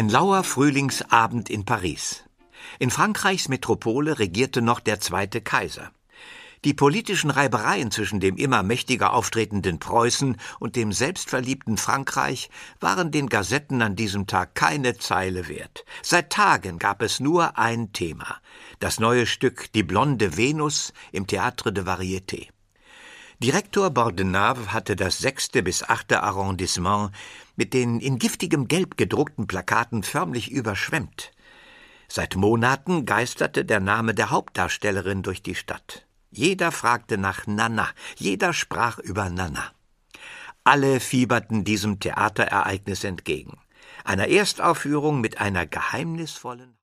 Ein lauer Frühlingsabend in Paris. In Frankreichs Metropole regierte noch der zweite Kaiser. Die politischen Reibereien zwischen dem immer mächtiger auftretenden Preußen und dem selbstverliebten Frankreich waren den Gazetten an diesem Tag keine Zeile wert. Seit Tagen gab es nur ein Thema: das neue Stück »Die blonde Venus« im Théâtre de Variété. Direktor Bordenave hatte das 6. bis 8. Arrondissement mit den in giftigem Gelb gedruckten Plakaten förmlich überschwemmt. Seit Monaten geisterte der Name der Hauptdarstellerin durch die Stadt. Jeder fragte nach Nana, jeder sprach über Nana. Alle fieberten diesem Theaterereignis entgegen, einer Erstaufführung mit einer geheimnisvollen